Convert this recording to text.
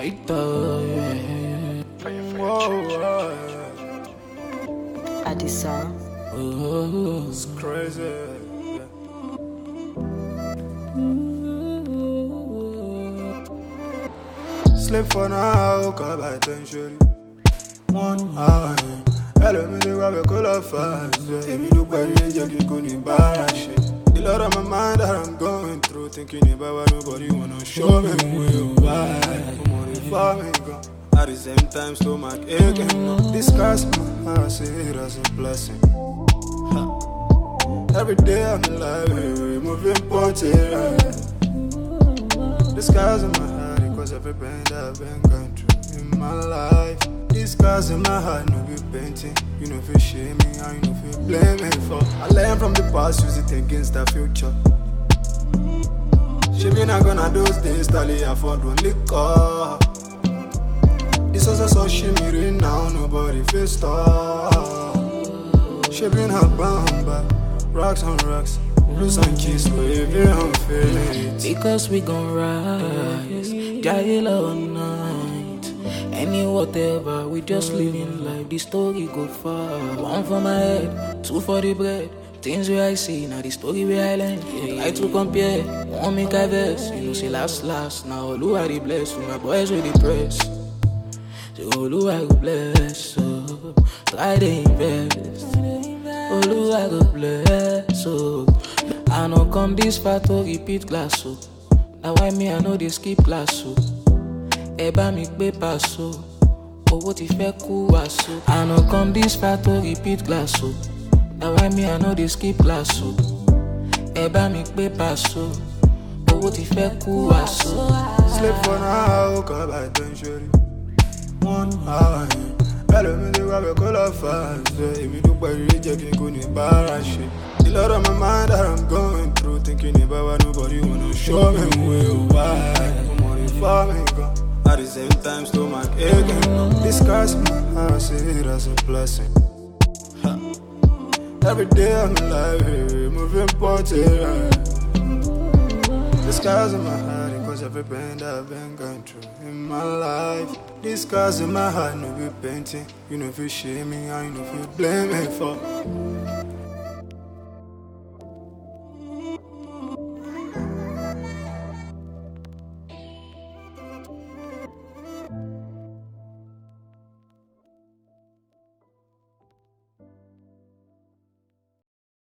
Adisa. It's crazy. Sleep for now, call by attention. 1 hour. Hello, me, they grab a call of fast. If you look by the age, you can embarrass shit. A lot on my mind that I'm going through, thinking about what nobody wanna show me why. I'm only for me, go. At the same time, stomach aching. Discuss my heart, see it as a blessing. Every day I'm alive, moving important. Disguise in my heart, because every pain that I've been going through in my life. Disguise in my heart, no be painting. You know if you shame me, and you know if you blame me for. I learn from the past, use it against the future. She been not gonna those days, Tally afford one liquor. This was a song she me now, nobody feel stop. She been her bamba, rocks on rocks, blues and keys, waving on fate. Because we gon' rise, jail all night. Any whatever, we just living life. The story go far. 1 for my head, 2 for the bread. Things where I see, now the story where I learn. Yeah, I to compare, won't make a verse. You know, say last. Now, who are the blessed? My boys with the press. Say, who I go bless? So, try to invest. Who I go bless? So, I know come this far to repeat class. So, now why me, I know they skip class. So, eba mi gbe paso. Owó ti fẹ́ kú wàsó. I know come this far to repeat class. So, now why me, I know they skip class. So, eba mi gbe paso. Owó ti fẹ́ kú wàsó. Sleep for now, call by attention. 1 hour. Hello, me, they grab a call of fast. If you look by the age, you can embarrass shit. A lot on my mind that I'm going through, thinking about what nobody wanna show me why. I'm only for me, go. At the same time, stomach aching. Disguise my heart, see it as a blessing. Every day I'm alive, moving important. Disguise in my heart, because every pain that I've been going through in my life. Disguise in my heart, no be painting. You know if you shame me, and you know if you blame me for.